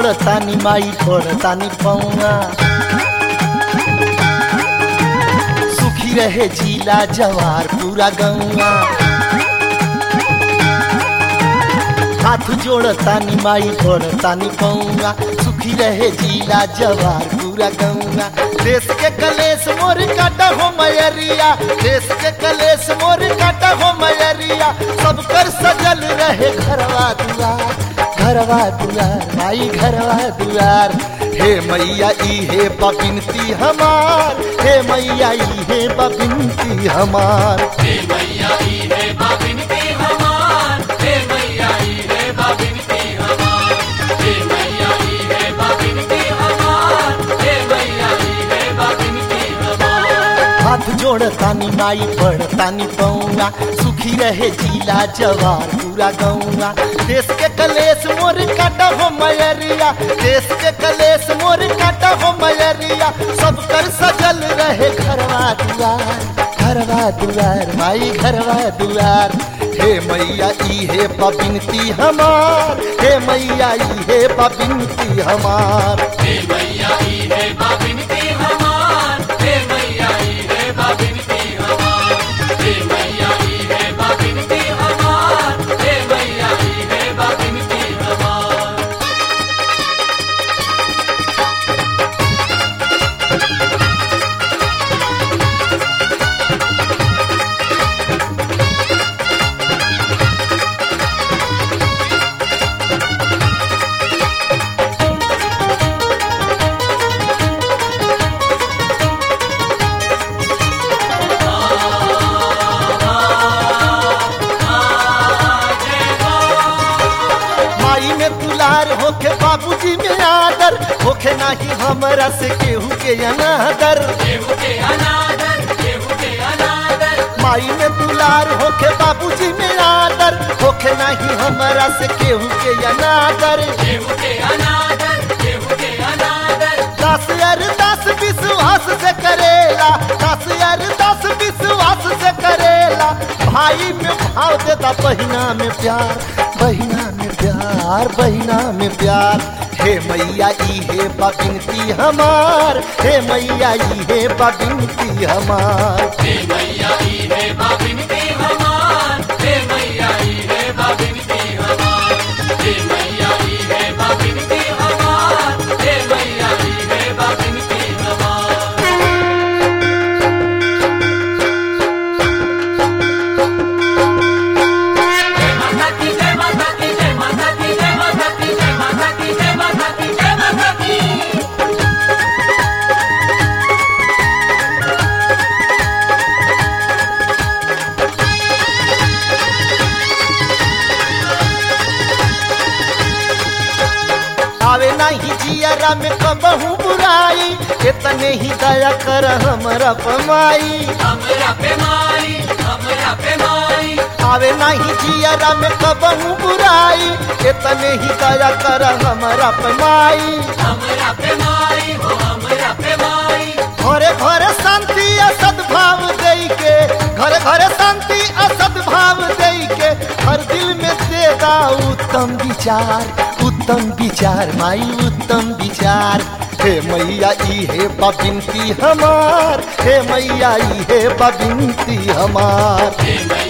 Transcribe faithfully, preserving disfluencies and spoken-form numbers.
जोड़तानी माई पड़तानी पौआ, सुखी रहे जिला जवार पूरा गौआ। हाथ जोड़तानी माई पड़तानी पौआ, सुखी रहे जिला जवार पूरा गौआ। देश के कलेश मोर काटा हो मयरिया, देश के कलेश मोर काटा हो मयरिया। सब कर सजल रहे घरवा दुआर, घरवा दुआर माई घरवा दुआर। हे मैया ई हे बिनती हमार, हे मैया ई हे बिनती हमार, हे मैया ई हे बिनती हमार, हे मैया ई हे बिनती हमार, हे मैया ई हे बिनती हमार, हे मैया ई हे बिनती हमार। हाथ जोड़तानी माई पड़तानी पौआ, सुखी रहे जिला जवार पूरा गौआ। देश के कलेश मोर काटा हो मयरिया, देश के कलेश मोर काटा हो मयरिया। सब कर सजल रहे घरवा दुआर, घरवा दुआर माई घरवा दुआर। हे मैया ई हे बिनती हमार, हे मैया ई हे बिनती हमार, हे मैया ई हे बिनती हमार, हे मैया ई हे बिनती हमार, हे मैया ई हे बिनती हमार, हे मैया ई हे बिनती हमार। होखे बाबूजी में आदर, होखे नाही हमरा से केहू के अनादर, केहू के अनादर, केहू के अनादर। माई में दुलार होखे बाबूजी में आदर, होखे नाही हमरा से केहू के अनादर, केहू के अनादर, केहू के अनादर। दास अरदास विश्वास से करेला, दास अरदास विश्वास से करेला। भाई में भाव देता बहिना में प्यार, बहिना में प्यार, बहिना में प्यार। हे मैया ई हे बिनती हमार, हे मैया ई हे बिनती हमार, हे मैया ई हे बिनती हमार, हे मैया ई हे बिनती हमार, हे मैया ई हे बिनती हमार, हे मैया ई हे बिनती हमार। जय माता की, जय माता की, जय माता की, जय माता की, जय माता की, जय माता की, जय माता की। आवे नहीं जियरा में कबहू बुराई, इतने ही दया कर हमरा पमाई, हमरा पे माई, हमरा पे माई। आवे नहीं जियरा में कबहू बुराई, इतने ही दया कर हमरा पमाई। हमरा पे माई, हो हमरा पे माई। घरे घरे शांति आ सद्भाव दई के, घरे घरे शांति आ सद्भाव दई के। हर दिल में देगा उत्तम विचार, उत्तम विचार माई उत्तम विचार। हे मैया ई हे बिनती हमार, हे मैया ई हे बिनती हमार, हे मैया